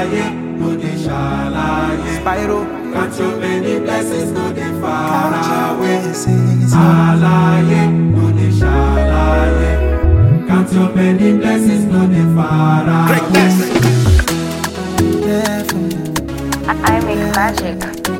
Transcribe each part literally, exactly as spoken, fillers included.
Alaye, no dey shalaye. Spyro, count your many blessings, no dey far away. Alaye, no dey shalaye. Count your many blessings, no dey far away. Greatness. I, I make magic.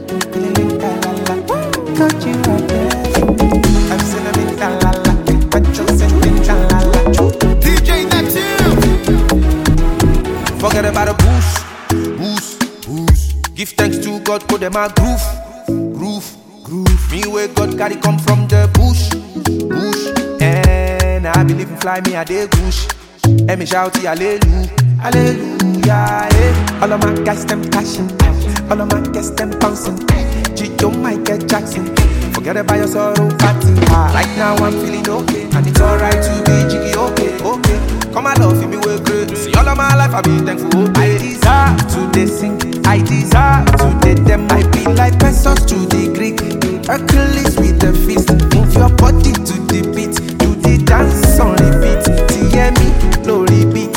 Got you right there. I'm cinnamon, la la la. But you're singing, la la la. D J Neptune. Forget about the boost, boost, boost. Give thanks to God, put them a groove, groove, groove. Me where God carry come from the bush, bush. And I believe in fly me a day bush. And me shout hallelujah, hallelujah. Eh. All of my guys them passion, all of my guys them bouncing. Gio Michael Jackson. Forget about your sorrow, party. Ah, right now I'm feeling okay, and it's alright to be jiggy, okay, okay. Come and love me, we're great. See all of my life I've been thankful. Okay. I deserve to they sing, I deserve to they them. I be like pesos to the Greek, Hercules with the fist. Move your body to the beat, do the dance on repeat. Hear me, no repeat.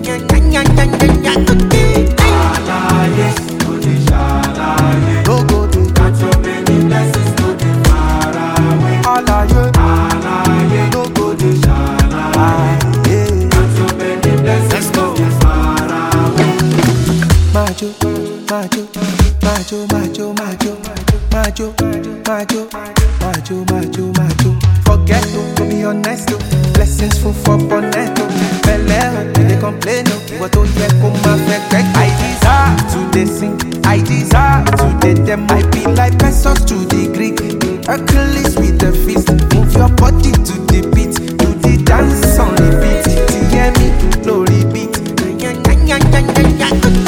Alaye, no dey shalaye. No go to Count your many blessings, no dey far away. Alaye, Alaye, no go to shalaye. yeah. Count your many blessings, no dey far away. Majo, majo, majo, majo, majo, majo, majo, majo, majo, majo. Forget to, to be honest to. Blessings full for bonneto. Belle, they complain no. What to hear come affect. I deserve to they sing. I deserve to they them. I be like pesos to the Greek. Hercules with the fist. Move your body to the beat. Do the dance on repeat. Hear me, no repeat.